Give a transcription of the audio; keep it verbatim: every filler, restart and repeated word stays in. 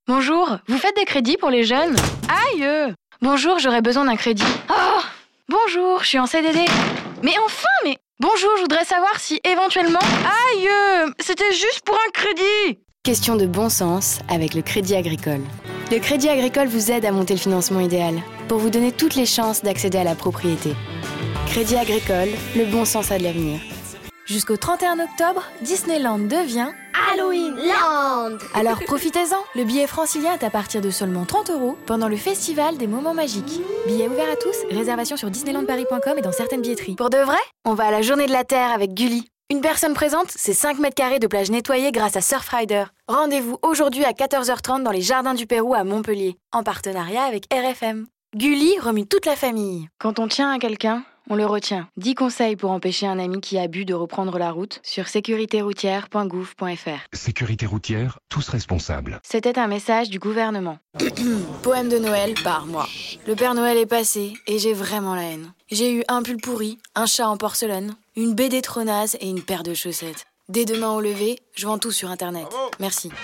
Bonjour, vous faites des crédits pour les jeunes? Aïe! Bonjour, j'aurais besoin d'un crédit. Oh! Bonjour, je suis en C D D. Mais enfin, mais... Bonjour, je voudrais savoir si éventuellement... Aïe! C'était juste pour un crédit! Question de bon sens avec le Crédit Agricole. Le Crédit Agricole vous aide à monter le financement idéal pour vous donner toutes les chances d'accéder à la propriété. Crédit Agricole, le bon sens a de l'avenir. Jusqu'au trente et un octobre, Disneyland devient Halloween Land. Alors profitez-en, le billet francilien est à partir de seulement trente euros pendant le festival des moments magiques. Billets ouverts à tous, réservation sur disneyland paris point com et dans certaines billetteries. Pour de vrai, on va à la Journée de la Terre avec Gulli. Une personne présente, c'est cinq mètres carrés de plage nettoyée grâce à Surfrider. Rendez-vous aujourd'hui à quatorze heures trente dans les Jardins du Pérou à Montpellier, en partenariat avec R F M. Gulli remue toute la famille. Quand on tient à quelqu'un, on le retient. dix conseils pour empêcher un ami qui a bu de reprendre la route sur sécurité routière point gouv point f r. Sécurité routière, tous responsables. C'était un message du gouvernement. Poème de Noël par moi. Le Père Noël est passé et j'ai vraiment la haine. J'ai eu un pull pourri, un chat en porcelaine, une B D trop naze et une paire de chaussettes. Dès demain au lever, je vends tout sur Internet. Merci.